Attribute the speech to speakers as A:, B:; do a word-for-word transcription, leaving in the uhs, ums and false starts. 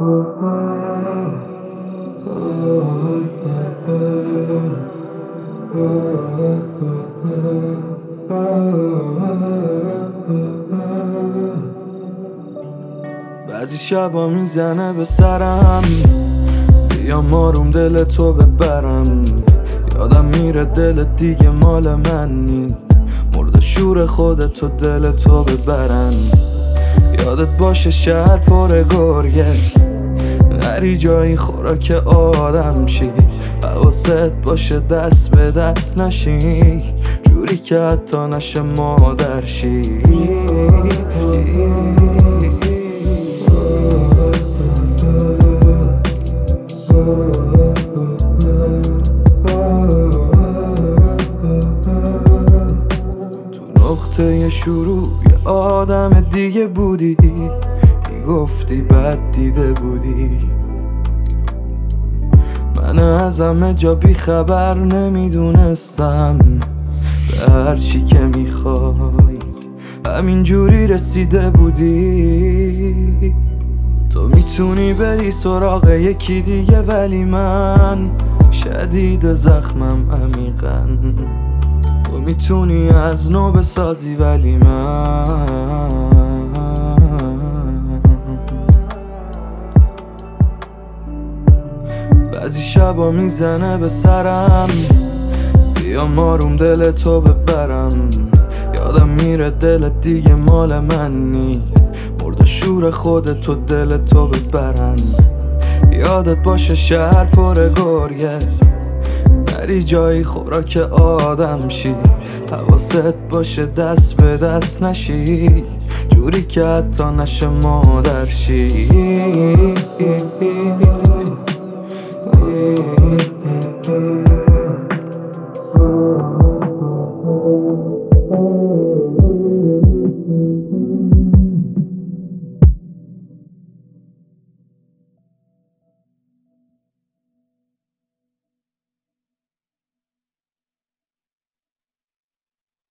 A: بعضی شبا میزنه به سرم، بیام آروم دل تو ببرم. یادم میره دل دیگه مال من نی، مرد شور خودتو دل تو ببرن. یادت باشه شهر پر گرگه، نری جایی خوراک آدم شی. حواست باشه دست به دست نشی، جوری که حتی نشه مادر شی. تو نقطه شروع یه آدم دیگه بودی، میگفتی بد دیده بودی. من از همه جا بی خبر نمیدونستم، به هرچی که میخوای همینجوری رسیده بودی. تو میتونی بری سراغ یکی دیگه، ولی من شدید زخمم عمیقاً. تو میتونی از نو بسازی، ولی من بعضی شبا میزنه به سرم، بیام آروم دل تو ببرم. یادم میره دل دیگه مال من نی، مرد شور خودتو دل تو ببرن. یادت باشه شهر پر گرگه، نری جایی خوراک آدم شی. حواست باشه دست به دست نشی، جوری که حتی نشه مادر شی.